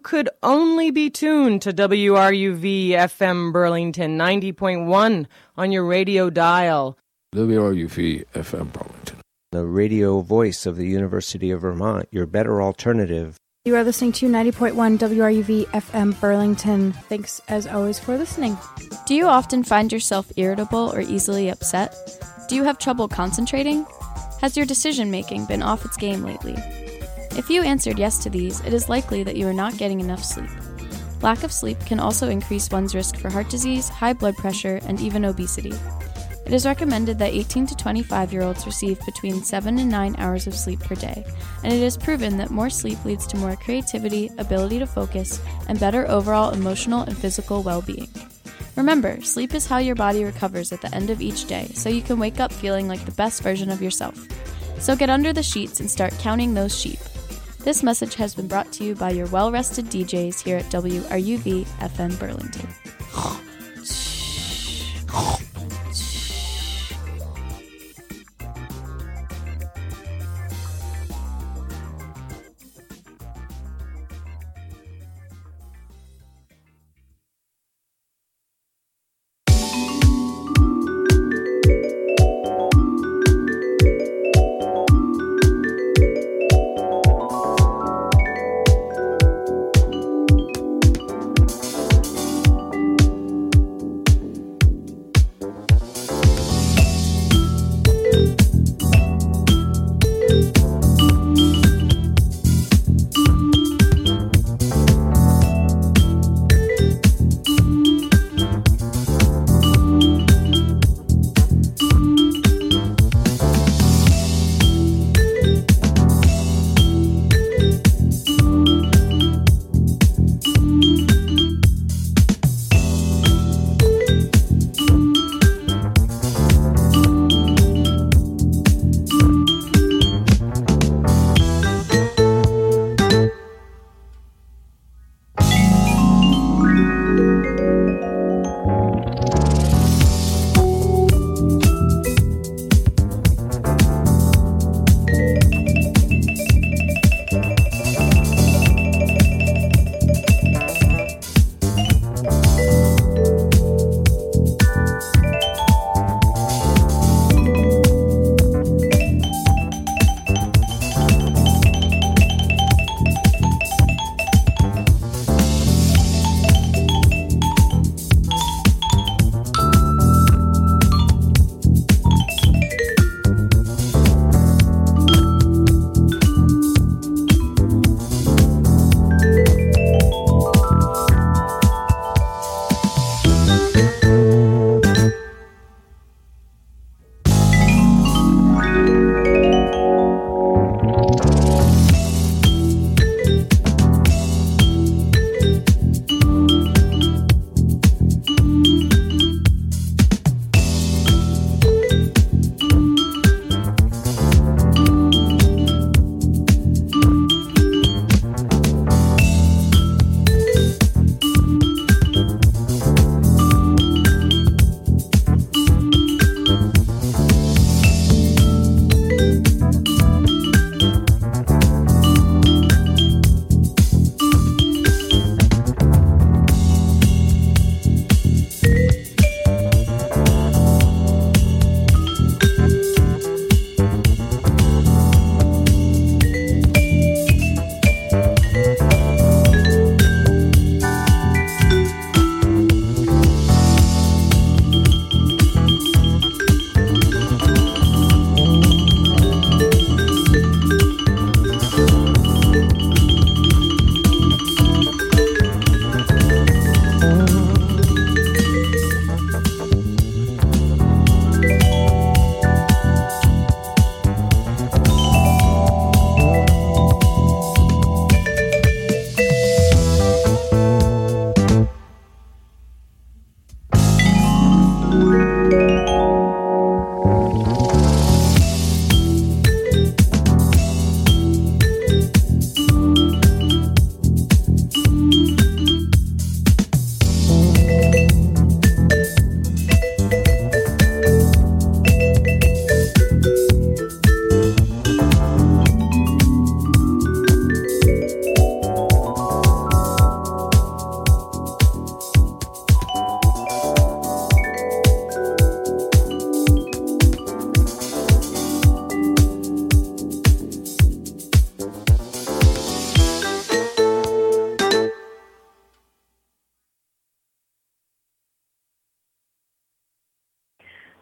could only be tuned to WRUV FM Burlington 90.1 on your radio dial. WRUV FM Burlington, the radio voice of the University of Vermont, your better alternative. You are listening to 90.1 WRUV FM Burlington. Thanks, as always, for listening. Do you often find yourself irritable or easily upset? Do you have trouble concentrating? Has your decision-making been off its game lately? If you answered yes to these, it is likely that you are not getting enough sleep. Lack of sleep can also increase one's risk for heart disease, high blood pressure, and even obesity. It is recommended that 18 to 25-year-olds receive between 7 and 9 hours of sleep per day, and it is proven that more sleep leads to more creativity, ability to focus, and better overall emotional and physical well-being. Remember, sleep is how your body recovers at the end of each day, so you can wake up feeling like the best version of yourself. So get under the sheets and start counting those sheep. This message has been brought to you by your well-rested DJs here at WRUV FM Burlington.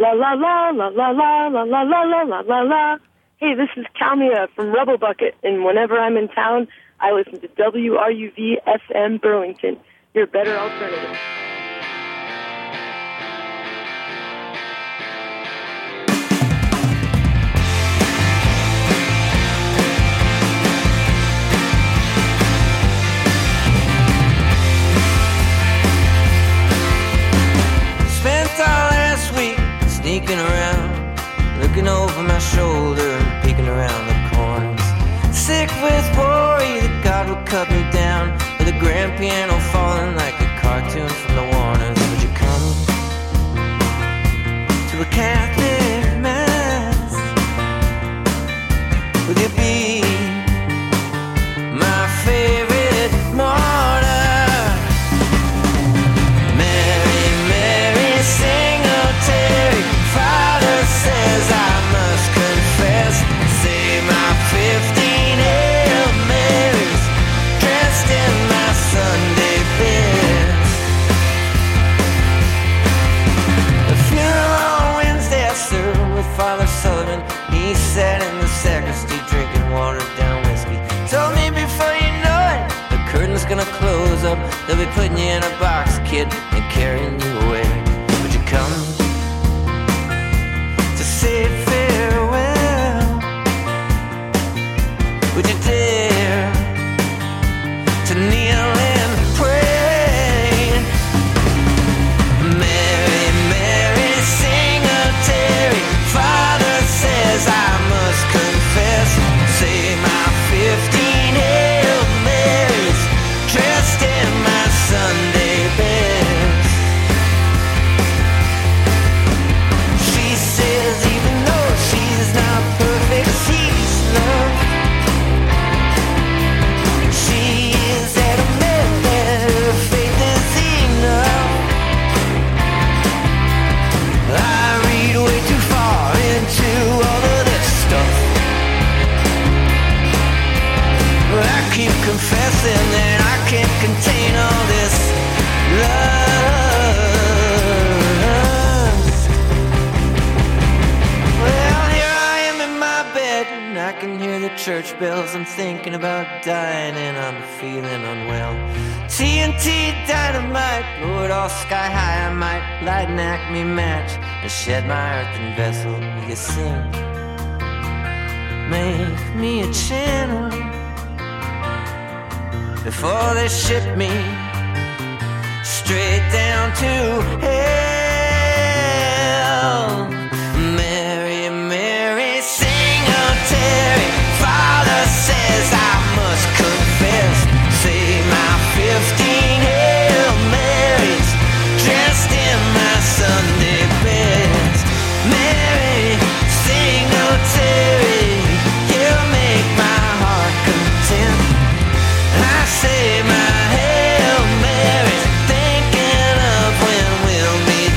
La la la la la la la la la la la la la. Hey, this is Kalmia from Rebel Bucket, and whenever I'm in town, I listen to WRUV FM Burlington, your better alternative. Spent all last week sneaking around, looking over my shoulder, peeking around the corners. Sick with worry that God would cut me down, with a grand piano falling like a cartoon from the Warners. Would you come to a Catholic Mass? Would you be my favorite martyr? Mary, Mary, sing a Terry. Father says I must confess. Say my 15 Hail Marys, dressed in my Sunday best. The funeral on Wednesday I served with Father Sullivan. He sat in the sacristy drinking watered down whiskey. Told me before you know it, the curtain's gonna close up. They'll be putting you in a box, kid, and carrying you away. Would you come to say farewell? Would you dare to kneel and pray? Mary, Mary, sing a Terry. Father says I must confess. Say my 15 Hail Marys, dressed in my Sunday best. She says even though she's not perfect, she's loved. She is adamant that her faith is enough. I read way too far into all of this stuff. I keep confessing that I can't contain all this lust. Well, here I am in my bed, and I can hear the church bells. I'm thinking about dying, and I'm feeling unwell. TNT dynamite, blow it all sky high. I might light an Acme match and shed my earthen vessel. You sing, make me a channel before they ship me straight down to hell. Mary, Mary, sing a Terry. Father says I must confess. Say my 15 Hail Marys, dressed in my Sunday best. Mary, sing a Terry. You'll make my heart content. I say my Hail Marys, thinking of when we'll meet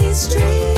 street.